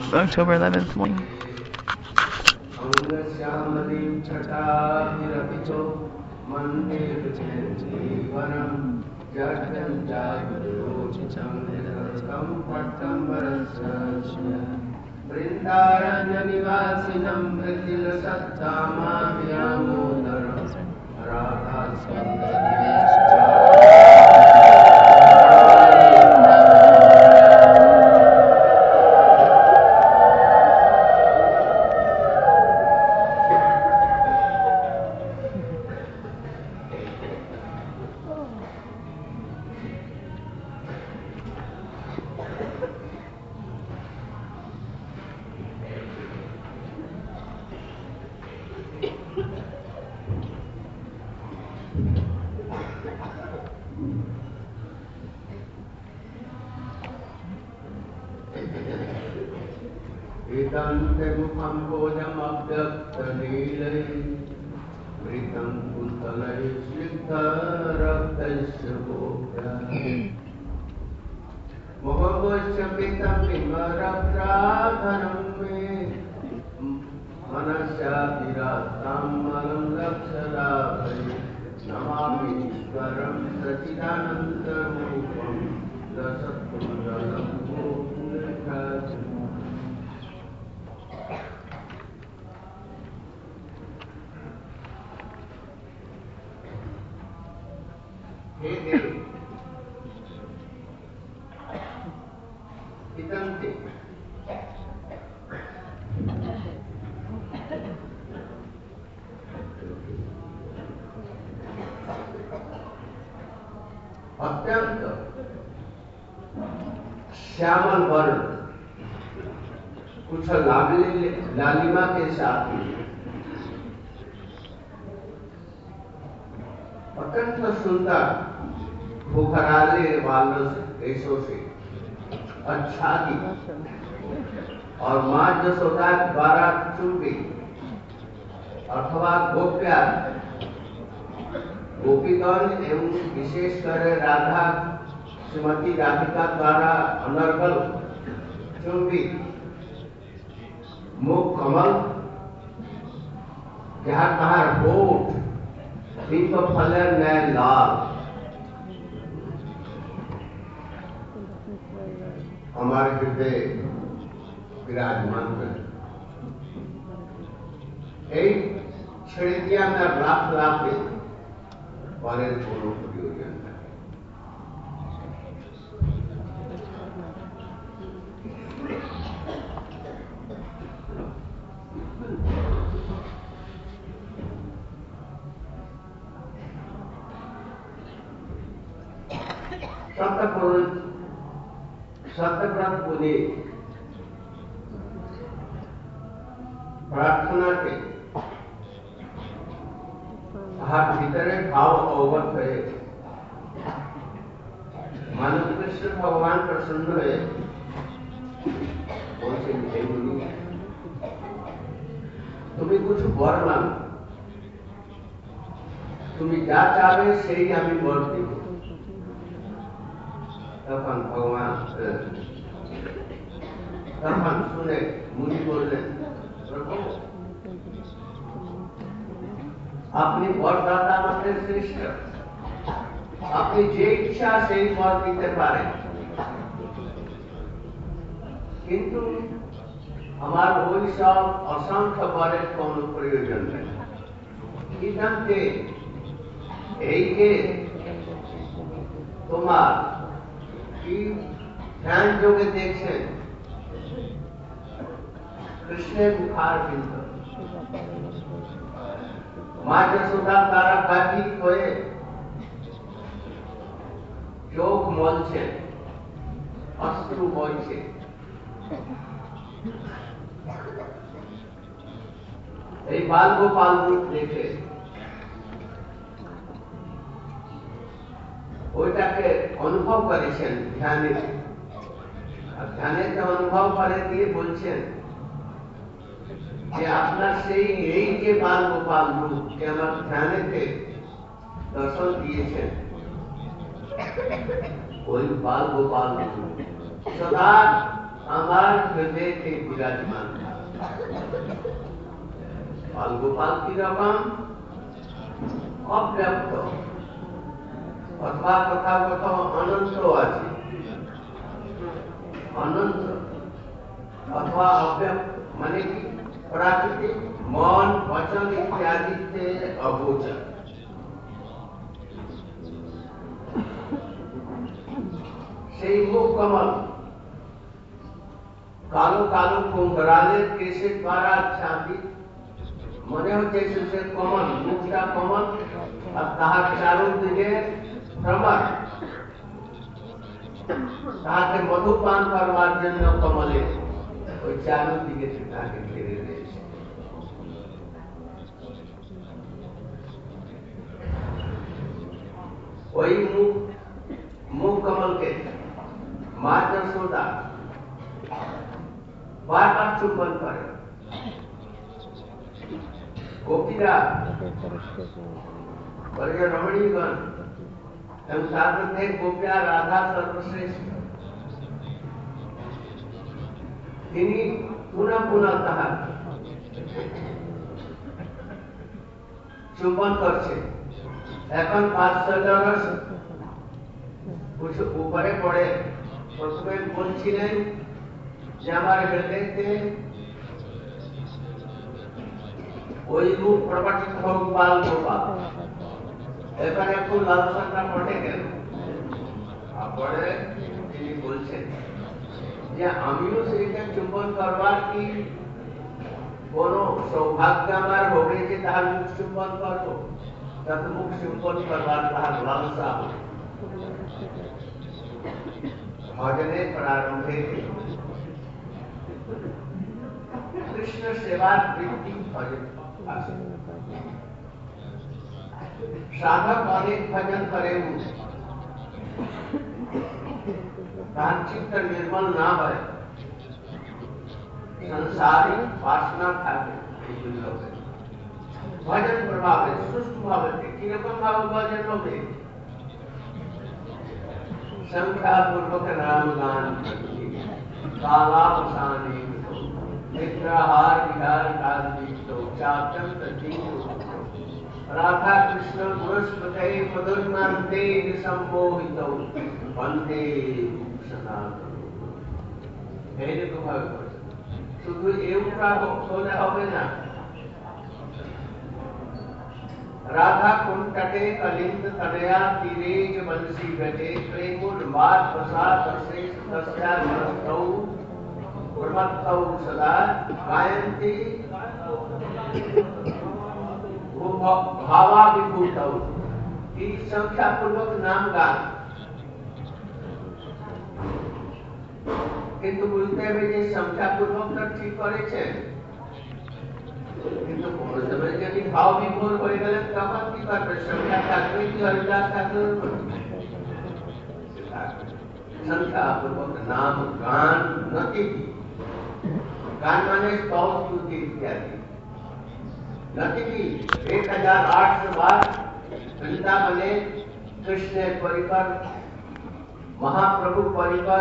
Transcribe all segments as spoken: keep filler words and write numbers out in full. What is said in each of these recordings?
October eleventh morning. Vrindaranyanivasinam Vritil Sattamamyamudaram Radha Vedante mukham bodham abhyakta nilai Vritam kuntalai siddha raktasya bhokya Mohammasya pitam vimarapradhanam me Manasya viratam malam lakshadabhai Namami ishvaram sachidanantarupam Dasatkundalam bhokya हे देव पितंते अत्यंत श्यामल वर्ण कुछ लालिमा के साथ अत्यंत सुंदर भूखराले वालों देशों से आच्छादित और मां जसोदा द्वारा चुंबी अथवा गोप्या गोपीगण एवं विशेषकर राधा श्रीमती राधिका द्वारा अनर्गल चुंबी मुख कमल जहाँ कहा होठ दीप फलन में लाल हमारे हृदय विराजमान है एक छेड़ दिया मैं लाख लाख वाले दोनों प्रयोजन है सत्यपुरुष सत्यव्रत मुनि प्रार्थना के हाथ भीतरे भाव अवगत है मानव कृष्ण भगवान प्रसन्न है बोलते हे मुनि तुम्हें कुछ वर मांगो तुम्हें क्या चाहे सही हमें वर दो तपन भगवान तपन सुने मुनि बोले प्रभु अपनी वरदाता मध्य श्रेष्ठ अपनी जे इच्छा से ही वर दीते पारे किंतु हमार वही सब असंख्य वरे कौन प्रयोजन है इधम के एक तुम्हार ध्यान जोगे देखे कृष्ण बुखार बिंद मां जसोदा तारा बाकी कोई जोग मोल छे अश्रु बोल छे এই বাল গোপাল রূপ দেখে ওইটাকে অনুভব করেছেন ধ্যানে আর ধ্যানে অনুভব করে দিয়ে বলছেন যে আপনার সেই এই যে বাল গোপাল রূপ যে আমার ধ্যানেতে দর্শন দিয়েছেন ওই বাল গোপাল রূপ সদা আমার হৃদয়তে বিরাজমান বাল গোপাল কি রকম অব্যক্ত অথবা কথাগত অনন্ত আছে, অনন্ত অথবা অব্যক্ত মানে কি প্রাকৃতিক মন বচন ইত্যাদিতে অগোচর। সেই মুখ কমল কালো কালো কুমড়ালের কেশের দ্বারা আচ্ছাদিত, মনে হচ্ছে সে কমল, মুখটা কমল আর তাহার চারুদিকে ভ্রমর, তাহাকে মধুপান করবার জন্য কমলে ওই চারুদিকে তাকে ঘিরে রয়েছে। ওই মুখ মুখ কমলকে মা যশোদা বারবার চুম্বন করে। গোপীরা বলে রমণীগণ এবং তার মধ্যে গোপিয়া রাধা সর্বশ্রেষ্ঠ, তিনি পুনঃ পুনঃ তাহার চুম্বন করছে। এখন পাঁচশো উপরে পড়ে প্রথমে বলছিলেন যে আমার হৃদয়তে ওই রূপ প্রকটিত হোক বাল গোপাল। এবার একটু লালসাটা পড়ে গেল, তারপরে তিনি বলছেন যে আমিও সেইটা চুম্বন করবার কি কোন সৌভাগ্য আমার হবে যে তাহার মুখ চুম্বন করবো, তত মুখ চুম্বন করবার তাহার লালসা ভজনে প্রারম্ভে কৃষ্ণ সেবার বৃত্তি ভজন আছে। সাধক অনেক ভজন করে, তার চিত্ত নির্মল না হয়, संसारिक वासना থাকে এইগুলো হবে। ভজন প্রভাবে সুষ্ঠু ভাবে কিরকম ভাবে ভজন হবে? संख्या पूर्वक नाम गान करके कालावसाने निद्राहार विहार कालदीप्तो चाप्तम ततीतो राधा कृष्ण गुरुस्मृते मधुर्मान्ते निसम्मोहितो वन्दे सनातन। এইরকম ভাবে শুধু এইটা বলে হবে না। राधा कुंटटे कलिंद तनया तीरेज बंसी गटे प्रेमुल मात प्रसाद अशेष तस्या नमस्तौ प्रमत्तौ सदा गायन्ति भावा विभूतौ। की संख्या पूर्वक नाम गान, কিন্তু বুঝতে হবে যে সংখ্যা পূর্বকটা ঠিক করেছে, কিন্তু কোন সময় যদি ভাব বিভোর হয়ে গেলে তখন কি করবে? সংখ্যা থাকবে কি হরিদাস থাকবে? সংখ্যা পূর্বক নাম গান নতি, গান মানে स्तव स्तुति इत्यादि नति की एक हजार आठ सौ बार वृंदावने कृष्ण परिकर महाप्रभु परिकर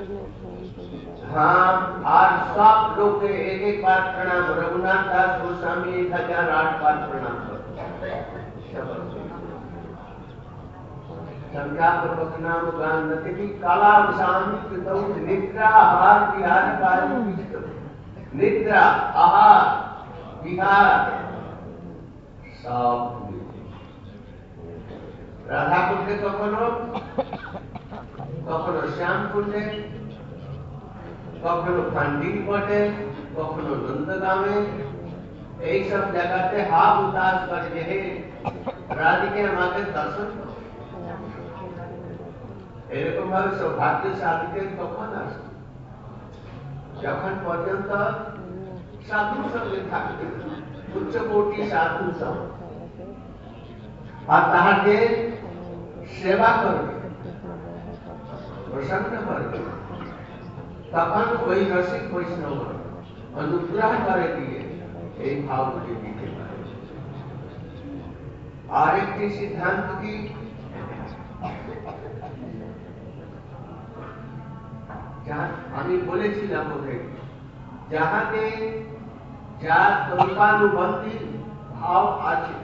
हाँ और सब लोग के एक एक बार प्रणाम। रघुनाथ दास गोस्वामी एक हजार आठ बार प्रणाम करते। संख्या पूर्वक नाम गान नति काला वसामी कृतौ निद्रा आहार विहार काल निद्रा आहार विहार सब राधा कुंडे कखनो कखनो श्याम कुंडे কখনো ফান্ডিং বটে কখনো নন্দগামে, এই সব জায়গাতে হাত উতাস করে যে হে রাধিকে আমাদের দর্শন। এরকম ভাবে সৌভাগ্য সাধকের কখন আসে? যখন পর্যন্ত সাধুর সঙ্গে থাকবে, উচ্চকোটি সাধু সঙ্গে, আর তাহাকে সেবা করবে, প্রসন্ন করবে, তখন ওই রসিক বৈষ্ণব অনুগ্রহ করে দিয়ে এই ভাবগুলি দিতে পারে। আরেকটি সিদ্ধান্ত কি আমি বলেছিলাম ওদের যাহাতে যা স্বরূপানুবন্ধী ভাব আছে,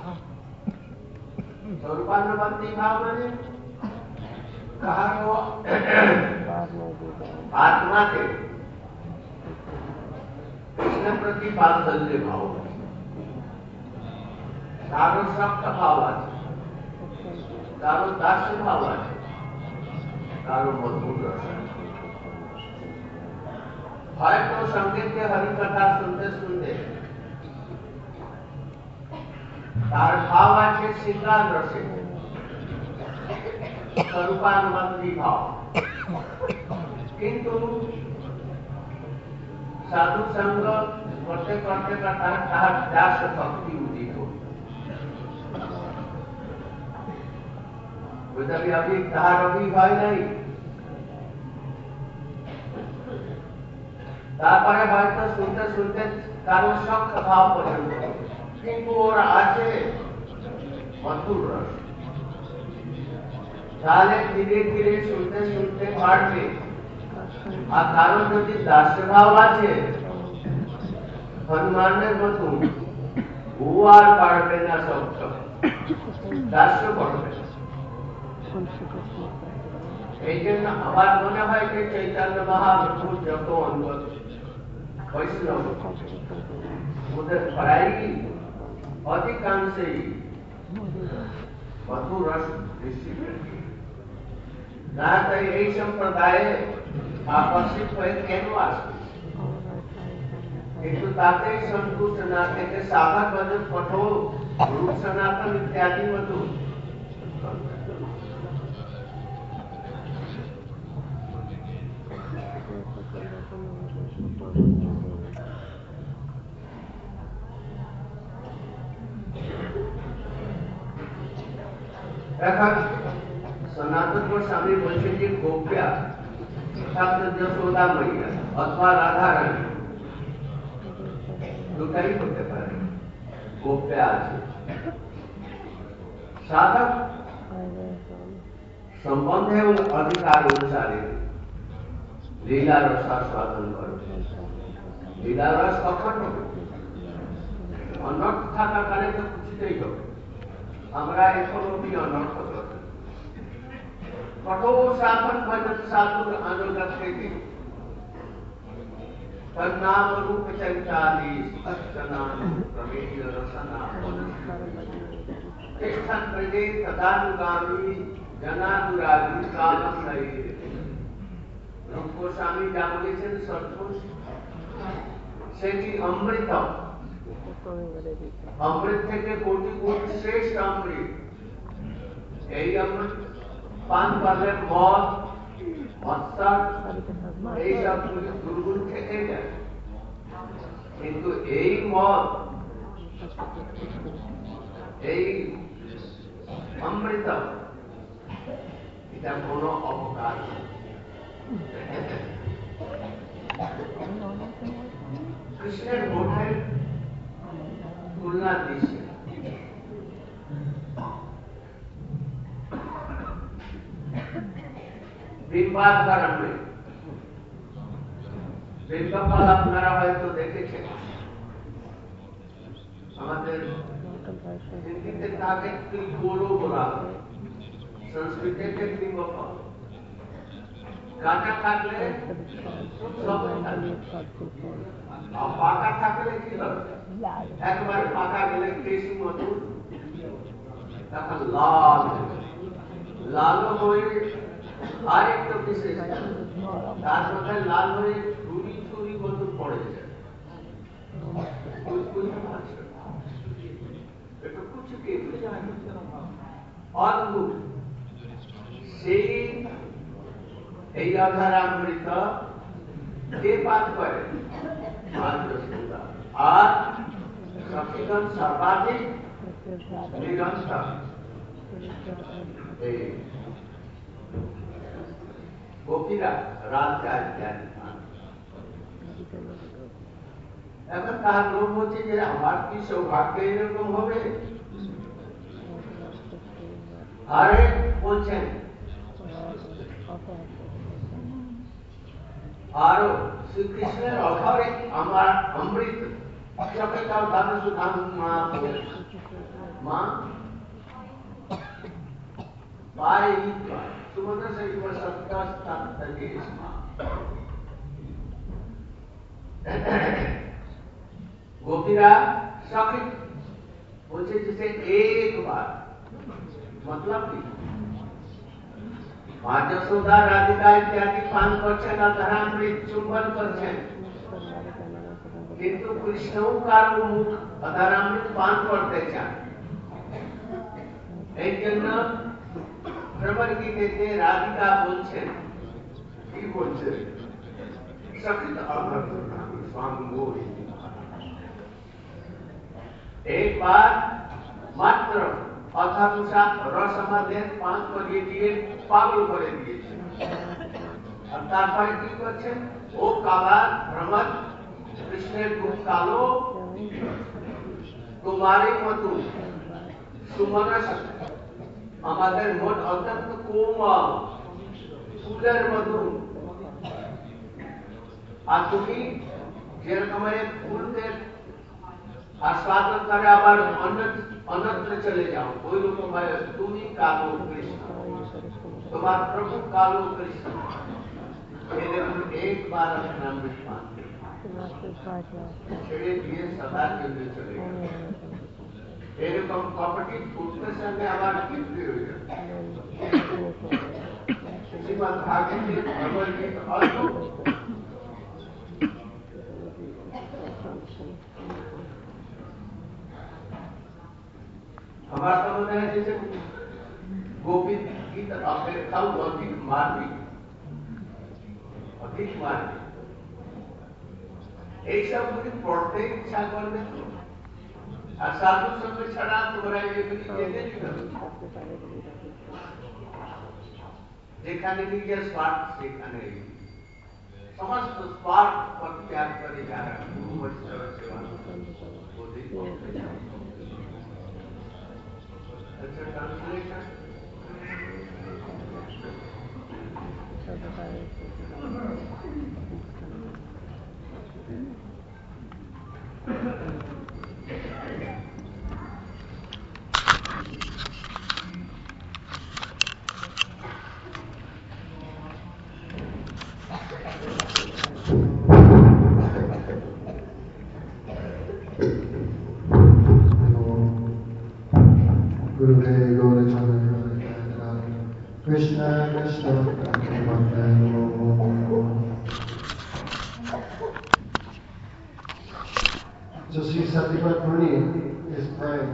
স্বরূপানুবন্ধী ভাব মানে কাহারও আত্মাতে কৃষ্ণ প্রতি বাৎসল্য ভাব আছে, কারো শক্ত ভাব আছে, কারো দাস্য ভাব আছে, কারো মধুর রস আছে। হয়তো সঙ্গীতে হরিকথা শুনতে শুনতে তার ভাব আছে শৃঙ্গার রসে, স্বরূপানুবন্ধী ভাব, কিন্তু সাধু সঙ্গ করতে করতে তাহার দাস ভক্তি উদিত তবে আমি তাহার অভিভয় নাই। তারপরে হয়তো শুনতে শুনতে কারো শক্ত ভাব পর্যন্ত, কিন্তু ওর আছে মধুর রস, তাহলে ধীরে ধীরে শুনতে শুনতে পারবে। আর কারো যদি দাস্য ভাব আছে হনুমানের মতন, ও আর পারবে না, সব দাস্য করবে। এই জন্য আমার মনে হয় যে চৈতন্য মহাপ্রভু যত অঙ্গত বৈষ্ণব ওদের প্রায় অধিকাংশই মধুর রস দৃষ্টি না, তাই এই সম্প্রদায়ে আকর্ষিত হয়ে কেন আসবে? কিন্তু তাতেই সন্তুষ্ট না থেকে সাধক ভজন কঠোর রূপ সনাতন ইত্যাদি মতো এখন সনাতন গোস্বামী বলছেন যে গোপ্যা অর্থাৎ যশোদা মাইয়া অথবা রাধা রানী দুটাই হতে পারে, গোপ্যা আছে। সাধক সম্বন্ধে এবং অধিকার অনুসারে লীলা রসাস্বাদন করে। লীলা রস কখন হবে? অনর্থ থাকার কারণে তো কিছুতেই হবে। আমরা এখন অব্দি অনর্থ করছি, কঠোর সাধন ভজন সাধুর अनुगत থেকে तन्नाम रूप चरितादि अष्टनाम प्रमेय रसना तिष्ठन् प्रजे तदानुगामी जनानुरागी कालम नहीं। रूप गोस्वामी যা বলেছেন সত্য, সেটি অমৃত, অমৃত থেকে কোটি কোটি শ্রেষ্ঠ অমৃত। এই অমৃত পান করলে মদ মৎসর এইসব দুর্গুণ থেকে যায়, কিন্তু এই মদ এই অমৃত এটা কোনো অপকার কৃষ্ণের বোধের তুলনা দিচ্ছে। বিম্বাধর অমৃত, বিম্বফল আপনারা হয়তো দেখেছেন, আমাদের হিন্দিতে তাকে ত্রিগোলো বলা হয়, সংস্কৃতিতে বিম্বফল। কাঁচা থাকলে সব আর পাকা থাকলে কি হবে? একবার পাকা গেলে কেশি মধুর, তখন লাল লাল হয়ে আরেকটা বিশেষ তার মধ্যে লাল হয়ে ছুরি ছুরি মধুর পড়ে যায়। অদ্ভুত সেই এই অধরামৃত কে পান করে? আর সচেতন সর্বাধিক নিরন্তর গোপীরা রাজা ইত্যাদি। এখন তার লোক হচ্ছে যে আমার কি সৌভাগ্য এরকম হবে? আরে বলছেন और श्री कृष्ण अघरे আমার অমৃত सबके का दान सुधान मां मां बाय सुमन से ईश्वर सत्ता स्थान देश मां गोपीरा सखी बोलছে जैसे एक बार मतलब কি মা যশোদা রাধিকা ইত্যাদি পান করছেন আর ধরামৃত চুম্বন করছেন কিন্তু কৃষ্ণও কার মুখ ধরামৃত পান করতে চান এই জন্য ভ্রমর গীতে রাধিকা বলছেন কি বলছেন सखित अमृत स्वामी गोरी एक बार मात्र अथानुषा रस मध्य पान करिए दिए पागल करे दिए और तारपरे की करছেন ও কালার ভ্রমর কৃষ্ণের রূপ কালো তোমারই মতো সুমনস আমাদের মন অত্যন্ত কোমল ফুলের মতো আর তুমি যেরকম ফুলকে আস্বাদন করে আবার অন্যত্র চলে যাও ওই রকম তুমি কালো কৃষ্ণ তোমার প্রভু কালো কৃষ্ণ एक बार अपना विश्वास ছেড়ে দিয়ে সদা के लिए चले गए এরকম প্রপার্টি ফুটতে সঙ্গে আবার বিক্রি হয়ে যাবে শ্রীমদ্ ভাগবত ভগবদ্গীতা অল্প हमारा तो होता है जैसे गोपी की अपेक्षा अधिक मार्मिक अधिक मार्मिक एक सब मुझे पढ़ते इच्छा करने तो और साधु संग छड़ा तुम्हारा ये भी देते नहीं करो যেখানে নিজের স্বার্থ সেখানে সমস্ত স্বার্থ পরিত্যাগ করে যারা গুরু বৈষ্ণব সেবা করতে That's a translation. Krishna Krishna So Sri Satyapat Muni is praying.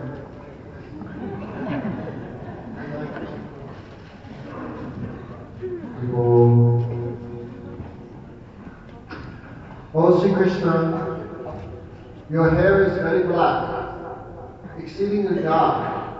Oh Sri Krishna, your hair is very black, exceedingly dark.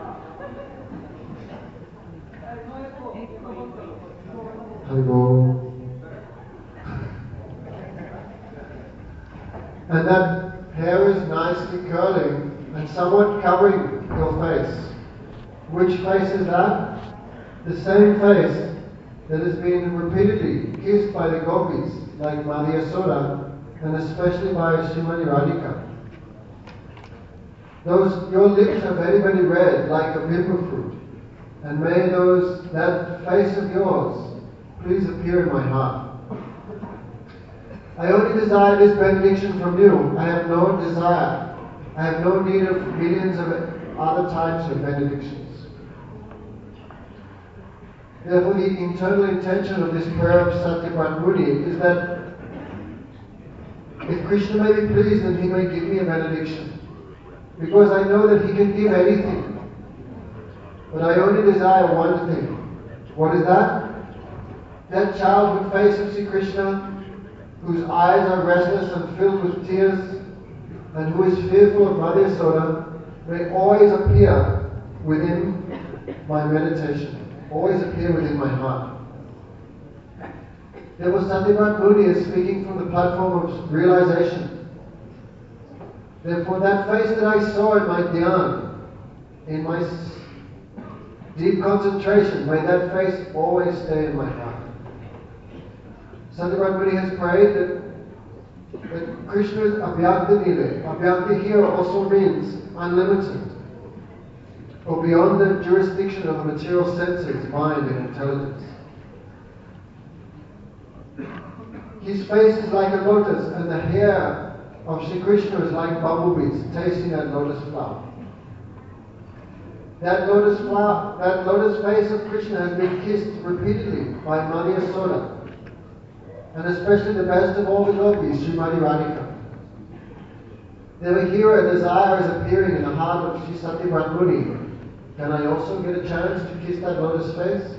And that hair is nicely curling and somewhat covering your face. Which face is that? The same face that has been repeatedly kissed by the gopis, like Madhya Yasoda, and especially by Srimati Radhika. Those, your lips are very, very red, like a bimba fruit. And may those, that face of yours please appear in my heart. I only desire this benediction from you. I have no desire. I have no need of millions of other types of benedictions. Therefore, the internal intention of this prayer of Satyapat Muni is that if Krishna may be pleased, then he may give me a benediction. Because I know that he can give anything. But I only desire one thing. What is that? That childhood face of Sri Krishna, whose eyes are restless and filled with tears, and who is fearful of Madhya Yasoda, may always appear within my meditation, always appear within my heart. Therefore, Satyapat Muni is speaking from the platform of realization. Therefore, that face that I saw in my dhyan, in my deep concentration, may that face always stay in my heart. Sandevat Muni has prayed that, that Krishna's Abhyakta Nile, Abhyakta here also means unlimited, or beyond the jurisdiction of the material senses, mind and intelligence. His face is like a lotus, and the hair of Sri Krishna is like bumblebees tasting that lotus flower. That lotus flower, that lotus face of Krishna has been kissed repeatedly by Mother Yasoda, and especially the best of all the gopis, Srimati Radhika. Never here a desire is appearing in the heart of Sri Satyavrat Muni. Can I also get a chance to kiss that lotus face?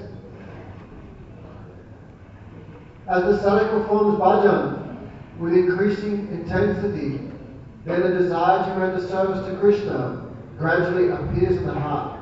As the sadhak performs bhajan with increasing intensity, then the desire to render service to Krishna gradually appears in the heart.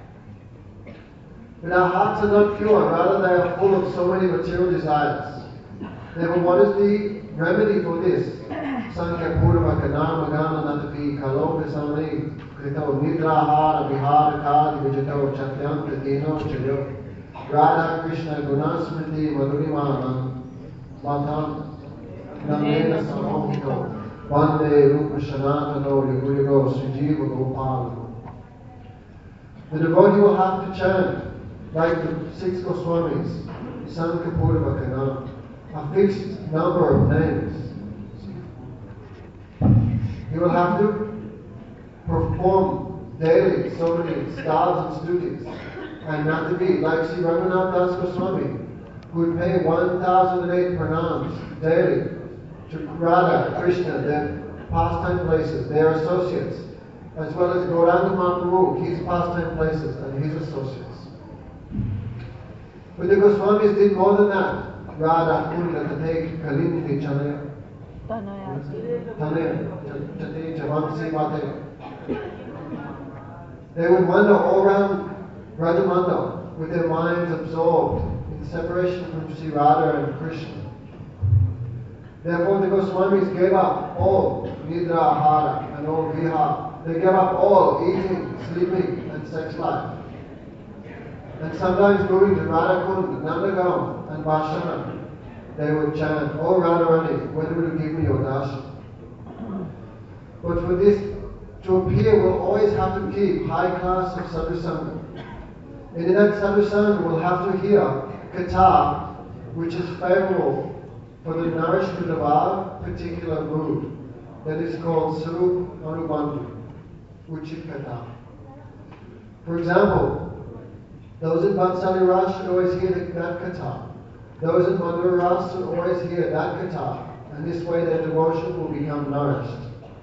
But our hearts are not pure, rather they are full of so many material desires. Therefore, what is the remedy for this? Sankhya purva kanama gana natapi kalo pisani krito nidrahara vihara kadi vijito chatyam pratino chayo Radha Krishna gunasmriti madhurimanam matam namena samohito vande rupa shanatano yugurigo sujiva gopala. The devotee will have to chant like the six Goswamis, Sankhya purva kanama, a fixed number of names. He will have to perform daily so many styles and stutis, and not to be like Sri Raghunath Das Goswami, who would pay one thousand eight pranams daily to Radha, Krishna, their pastime places, their associates, as well as Gauranga Mahaprabhu, his pastime places and his associates. But the Goswamis did more than that. Radha Kunda Tate Kalindi Chanaya. They would wander all around Rajamanda with their minds absorbed in separation from Sri Radha and Krishna. Therefore the Goswamis gave up all Nidra Ahara and all Vihara. They gave up all eating, sleeping and sex life. And sometimes moving to Radhakund, Nandagam and Vashana, they would chant, "Oh Radharani, when will you give me your darshan?" But for this to appear, we'll always have to keep high class of sadhusanga. And in that sadhusanga, we'll have to hear katha, which is favorable for the nourishment of our particular mood. That is called Sarup Anubandhu, Uchit Katha. For example, those in Vatsali Ras should always hear the, that katha. Those in Madhura Ras should always hear that katha, and this way their devotion will become nourished.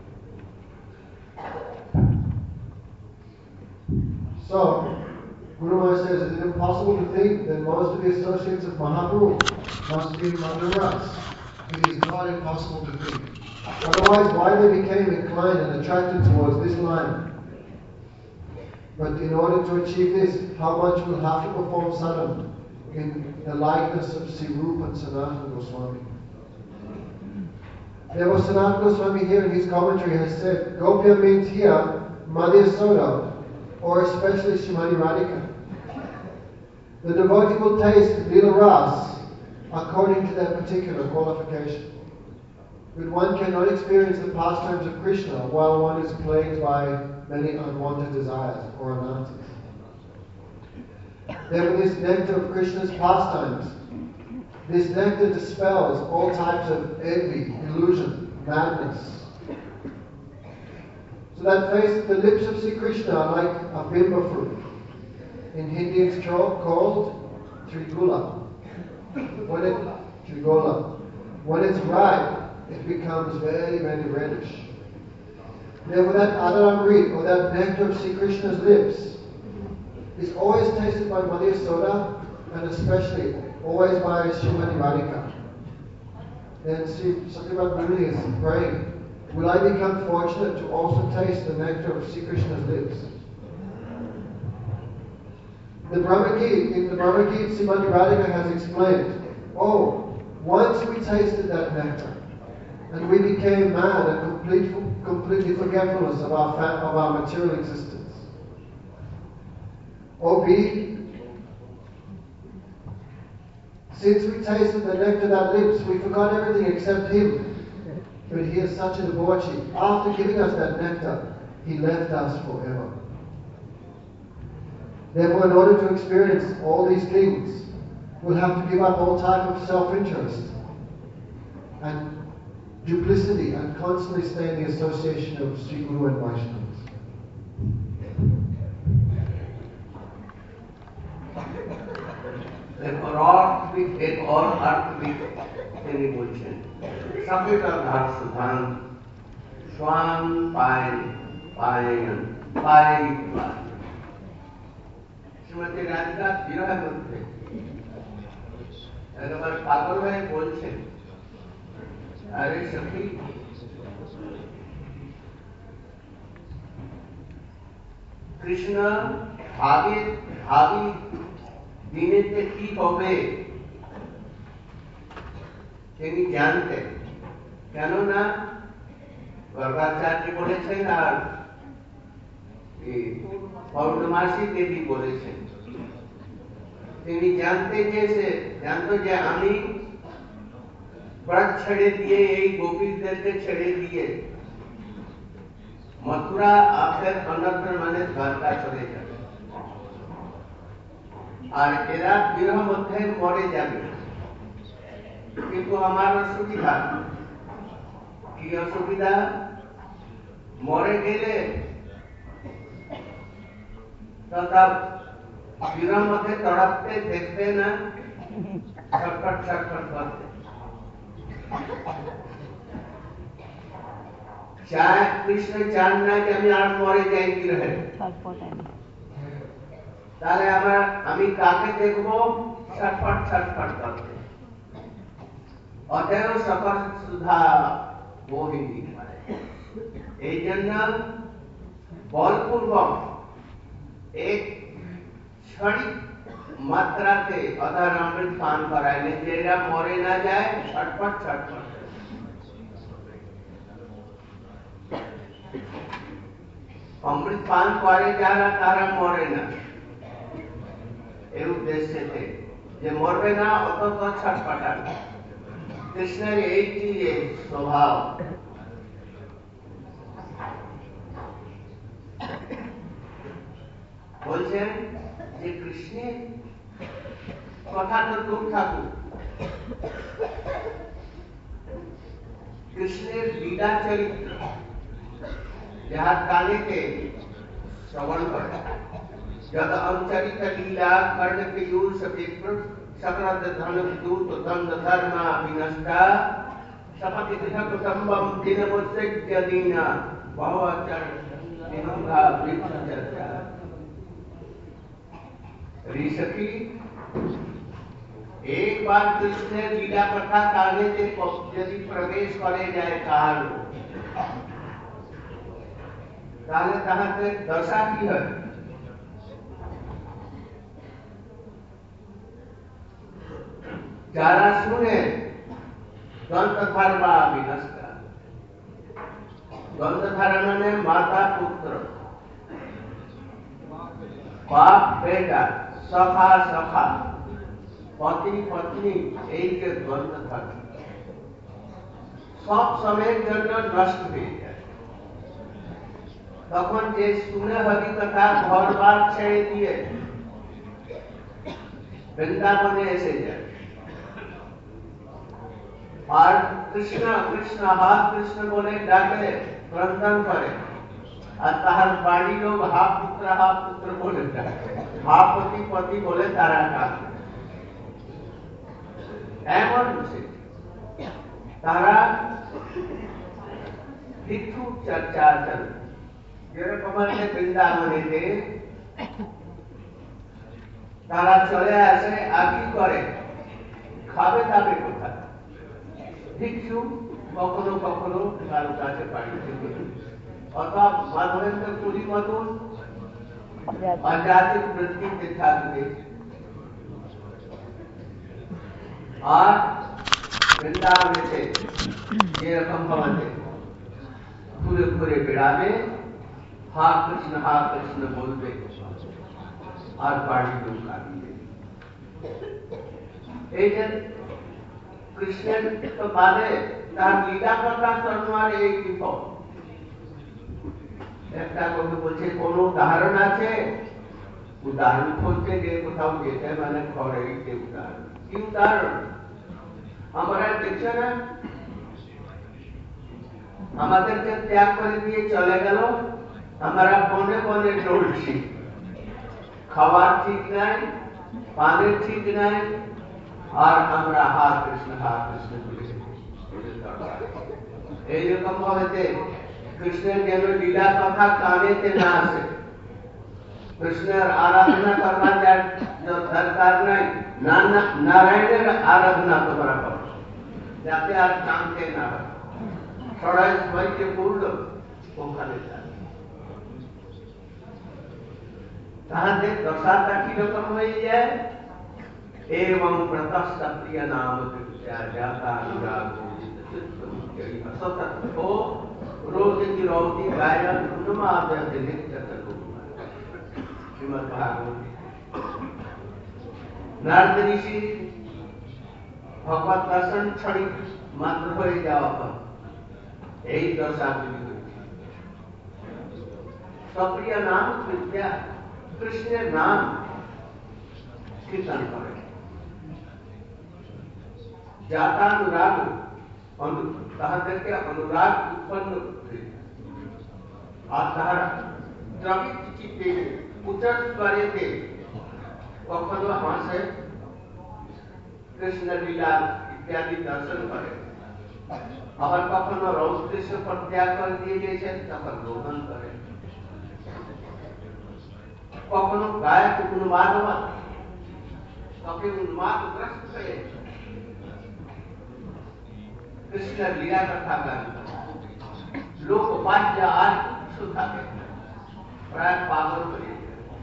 So, Guru Maharaj says, is it impossible to think that most of the associates of Mahaprabhu must be Madhura Ras? It is not impossible to think. Otherwise, why they became inclined and attracted towards this line? But in order to achieve this, how much will have to perform sadhana in the likeness of Sri Rupa and Sanatana Goswami? Therefore, Sanatana Goswami here in his commentary has said, Gopya means here Madhya Soda, or especially Srimati Radhika. The devotee will taste Lila Ras according to their particular qualification. But one cannot experience the pastimes of Krishna while one is plagued by many unwanted desires or anarthas. Therefore, this nectar of Krishna's pastimes, this nectar dispels all types of envy, illusion, madness. So that face, the lips of Sri Krishna are like a bimba fruit. In Hindi it's called Trigula. When it, Trigula. When it's ripe, it becomes very, very reddish. Therefore that Adaramrit, or that nectar of Sri Krishna's lips, is always tasted by Madhya Soda, and especially always by Srimati Radhika. Then Sri Satyavrat Muni is praying, will I become fortunate to also taste the nectar of Sri Krishna's lips? The Brahma Gita, in the Brahma Gita, Srimati Radhika has explained, oh, once we tasted that nectar, and we became mad and complete, completely forgetfulness of our, fa- of our material existence. O be Since we tasted the nectar that lips, we forgot everything except him. But he is such a debauchee. After giving us that nectar, he left us forever. Therefore, in order to experience all these things, we'll have to give up all type of self-interest and duplicity and constantly stay in the association of Sri Guru and Vaishnavas. Therefore, all we take all earth with any position. Subject of that Sudhan, Swan, Pai, Pai, Pai, Pai. Shrimati Radhika বিরহের মধ্যে একেবারে পাগল হয়ে বলছেন, আরে সখী, কৃষ্ণ ভাবি ভাবি দিনেতে কি হবে তিনি জানতেন। কেননা গর্গাচার্য বলেছেন আর পৌর্ণমাসী দেবী বলেছেন, তিনি জানতেন যে সে জানতো যে আমি ব্রত ছেড়ে দিয়ে এই গোপীদেরকে ছেড়ে দিয়ে মথুরা আপনার অন্যত্র মানে দ্বারকা চলে যাবে আর এরা বিরহ মধ্যে মরে যাবে। কিন্তু আমার অসুবিধা কি? অসুবিধা মরে গেলে তথা বিরহ মধ্যে তড়াপতে দেখবে না, ছটফট ছটফট করতে চায়। কৃষ্ণ চান না যে আমি আর মরে যাই বিরহে, তাহলে আমার আমি কাকে দেখবো? ছটফট ছটফট করতে। অতএব সকল সুধা বহিনী পারে। এই জন্য বলপূর্বক এক क्षणिक मात्राते अधार अमृत पान कराइले जेरा मरे ना जाए छटपट छटपट। अमृत पान करे जारा तारा मरे ना ए उद्देश्य थे जे मरबे ना अत तो छटपटा। कृष्णेर एई जे स्वभाव বলছেন যে কৃষ্ণের কথা তো দূর থাকুক, কৃষ্ণের লীলা চরিত্র যাহার কানেতে শ্রবণ করে, যত অঞ্চরিত লীলা কর্ণ পীয়ূষ বিপ্র সকল ধন দূত দ্বন্দ্ব ধর্ম বিনষ্টা সপতি গৃহ কুটুম্বম দিনমুৎসৃজ্য দীনা বহুচর বিনঙ্গা বৃক্ষচর্চা। ऋषि एक बार कृष्ण लीला कथा काने से यदि प्रवेश करे जाए काल ताहले ताहाते दशा की है। যারা শুনে দন্তধারা বিনষ্টা। দন্তধারা মানে মাতা পুত্র, বাপ বেটা, সখা সখা, পতি পত্নী, এই যে দ্বন্দ্ব থাকে সব সময়ের জন্য নষ্ট হয়ে যায়। তখন যে শুনে হরি কথা ঘর বার ছেড়ে দিয়ে বৃন্দাবনে এসে যায় আর কৃষ্ণ কৃষ্ণ হা কৃষ্ণ বলে ডাকে ক্রন্দন করে আর তাহার বাড়ি লোক হা পুত্র হা পুত্র বলে ডাকে, হা পতি পতি বলে তারা ডাকে। এমন তারা ভিক্ষু চর্চা চল যেরকম আছে বৃন্দাবনেতে তারা চলে আসে আগে করে খাবে তাবে কোথায় ভিক্ষু কখনো কখনো কারো কাছে বাড়িতে অথবা মাধবেন্দ্র পুরী মতন আধ্যাত্মিক বৃত্তিতে থাকবে আর বৃন্দাবনেতে যেরকম ভাবে ঘুরে ঘুরে বেড়াবে, হা কৃষ্ণ হা কৃষ্ণ বলবে আর বাড়ি লোক কাঁদিয়ে। এই যে কৃষ্ণের তো বাদে তার লীলা কথা শোনার এই বিপদ। একটা কবি বলছে কোন উদাহরণ আছে, উদাহরণ খুঁজতে গিয়ে কোথাও যেতে মানে ঘরে উদাহরণ কি উদাহরণ আমরা দেখছো না, আমাদেরকে ত্যাগ করে দিয়ে চলে গেল, আমরা বনে বনে দৌড়ছি, খাবার ঠিক নাই, পানের ঠিক নাই, আর আমরা হার কৃষ্ণ হার কৃষ্ণ এইরকম ভাবে কৃষ্ণের যেন লীলা কথা কানেতে না আসে, কৃষ্ণের আরাধনা করবার দরকার নাই, নারায়ণের আরাধনা তোমরা করো যাতে আর জানতে না হয়। সবাই সবাইকে পড়ল ওখানে তাহাদের দশাটা কিরকম হয়ে যায়। एवं प्रतस्थ प्रिय नाम कृत्या जाता अनुराग सतत हो रोज की रौती गायन उन्माद श्रीमद् भागवत। नारद ऋषि भगवत दर्शन क्षणिक मात्र হয়ে যাওয়া পর এই দশা সপ্রিয় নাম कृत्या কৃষ্ণের নাম কীর্তন করে, जाता अनुराग তাহাদেরকে অনুরাগ উৎপন্ন আর তাহারা দ্রবিত চিত্তে উচ্চ স্বরেতে কখনো হাসে, কৃষ্ণ লীলা ইত্যাদি দর্শন করে, আবার কখনো রৌদ্রেশ্য পরিত্যাগ করে দিয়ে গিয়েছেন তখন রোদন করে, কখনো গায়ক উন্মাদ তবে উন্মাদগ্রস্ত হয়ে কৃষ্ণ লীলা কথা গান লোক বাহ্য আর কিছু থাকে প্রায় পাগল হয়ে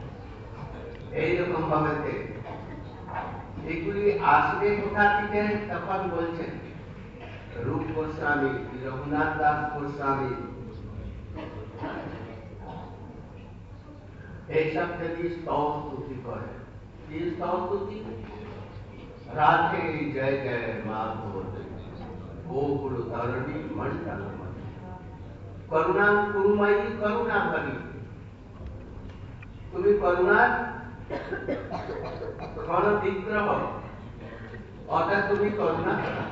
এইরকম ভাবে এগুলি আসবে কোথা থেকে তখন বলছেন রূপ গোস্বামী, রঘুনাথ দাস গোস্বামী এইসব যদি স্তব স্তুতি করে, কি স্তব স্তুতি? রাধে জয় জয় মাধব गोकुल धरणी मंडल करुणा कुरुमयी करुणा भरी, तुम्हें करुणा क्षण विग्रह अतः तुम्हें करुणा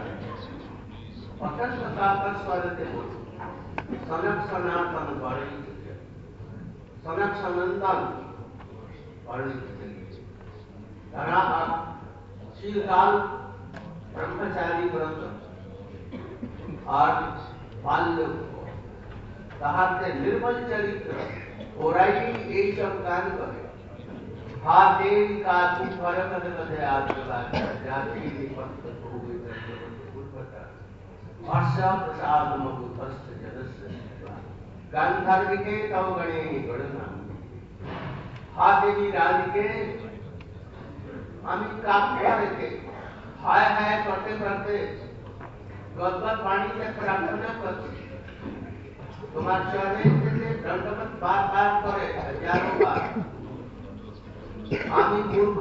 अतः सताकर स्वरते बोल सनक सनातन बड़ी सनक सनंदन बड़ी धरा शीलकाल ब्रह्मचारी व्रत और बाल्य তাহাতে निर्मल चरित्र ওরাই এই সব কাজ করে। হাতে কাজ করে করে করে আজকাল জাতি নিপত্ত পবিত্র পূর্বতা আশা প্রসাদ মধুস্থ জনস্য গান্ধারবিকে তব গণে গণনা হাতে রাজকে আমি কাঁপতে রেখে হায় হায় করতে করতে गदगद पानी से प्रार्थना करते, तुम्हारे चरणे से दंडवत बार बार करे हजारों बार, आमी मूर्ख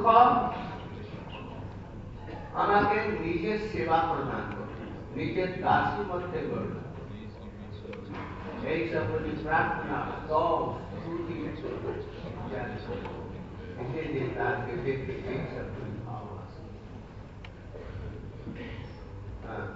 আমাকে নিজের সেবা প্রদান করো, নিজের দাসী মধ্যে করো, এই সব প্রার্থনা সব শ্রুতি এসে যে তাকে দেখতে এই সব ভাব আছে। হ্যাঁ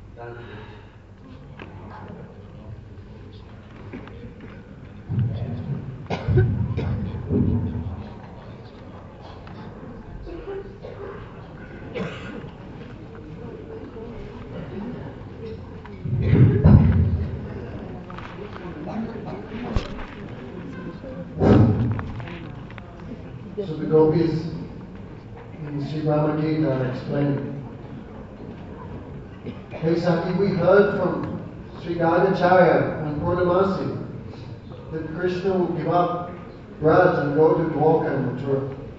So the gopis in Sri Rama Gita are explaining, hey Saki, we heard from Sri Gadacharya and Purnamasi that Krishna will give up Braj and go to Dwarka and Mathura.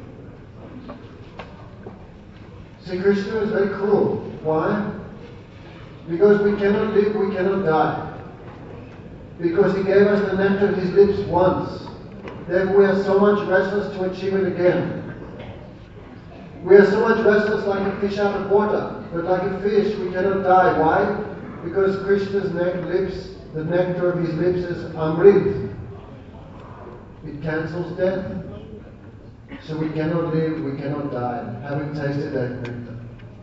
See, Krishna is very cruel. Why? Because we cannot live, we cannot die. Because he gave us the nectar of his lips once. Therefore we are so much restless to achieve it again. We are so much restless like a fish out of water, but like a fish we cannot die. Why? Because Krishna's neck, lips, the nectar of his lips is amrit. It cancels death. So we cannot live, we cannot die, having tasted that nectar.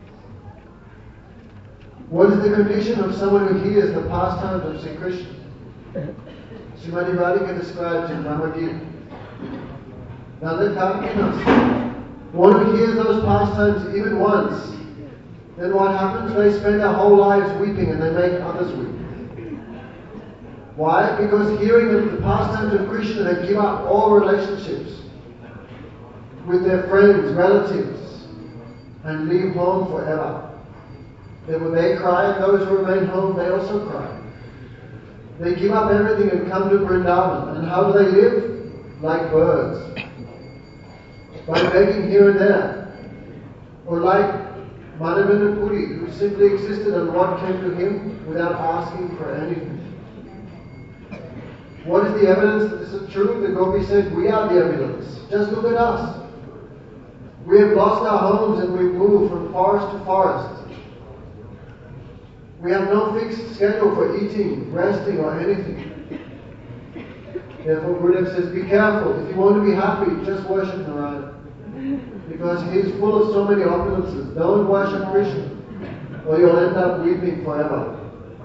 What is the condition of someone who hears the pastimes of Sri Krishna? Srimati Radhika describes in Bhagavad Gita. Nanda Karkinas. One who hears those pastimes even once, then what happens? They spend their whole lives weeping and they make others weep. Why? Because hearing the pastimes of Krishna, they give up all relationships with their friends, relatives, and leave home forever. Then when they cry, those who remain home, they also cry. They give up everything and come to Vrindavan. And how do they live? Like birds. By begging here and there. Or like Madhavendra Puri, who simply existed and Lord came to him without asking for anything. What is the evidence that this is true? The Gopi said, we are the evidence. Just look at us. We have lost our homes and we move from forest to forest. We have no fixed schedule for eating, resting, or anything. Therefore, Gurudev says, be careful. If you want to be happy, just worship Narayana. Because he is full of so many opulences. Don't worship Krishna, or you'll end up weeping forever.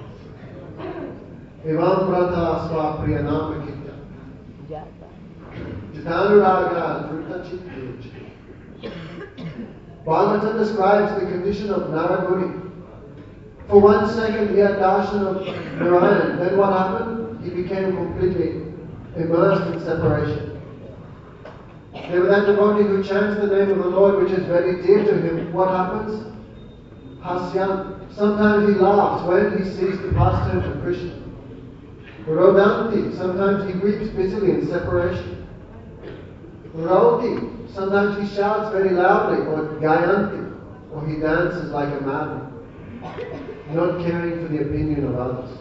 Evam prata sva priyanama kitya. Jitanuraga vrita chittuj. Bhagavatam describes the condition of Naraguni. For one second he had darshan of Narayan. Then what happened? He became completely immersed in separation. There that devotee who chants the name of the Lord, which is very dear to him, what happens? Hasyan. Sometimes he laughs when he sees the pastimes of Krishna. Rodanti. Sometimes he weeps bitterly in separation. Rauti. Sometimes he shouts very loudly, or Gayanti, or he dances like a madman, not caring for the opinion of others.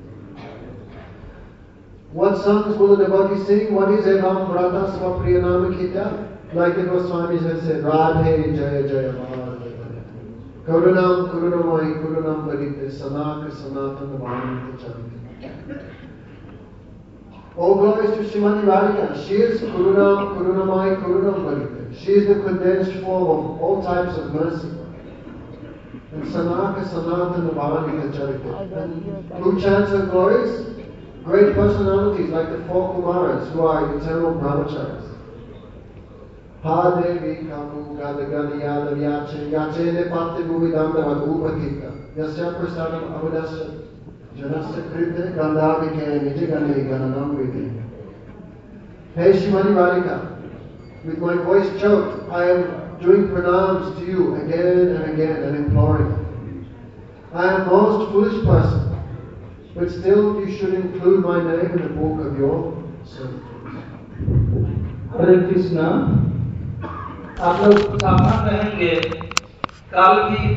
What songs will the devotee sing? What is Evam Brata Sva Priyanama Kitya? Like the Goswamis have said, Radhe Jaya Jaya Madhava. Karunam Kurunamai Kurunam Varite Sanaka Sanatana Vanita Chanti. All glories to Srimati Radhika. She is Kurunam Kurunamai Kurunam Varite. She is the condensed form of all types of mercy. And Sanaka Sanatana Vanita Chanti. Who chants her glories? Great personalities like the four Kumaras, who are eternal brahmacharis. Ha Devi Kamu Gada Gada Yada Vyache Yache Ne Pate Bhuvidamdava Upatita Yasya Prasadam Avadasya Janasya Krite Gandhavike Nijagane Gananam Viti. Hey Srimati Radhika, with my voice choked, I am doing pranams to you again and again and imploring. I am a most foolish person. But still, you should include my name in the book of your service. Hare Krishna. आप लोग सावधान रहेंगे कल की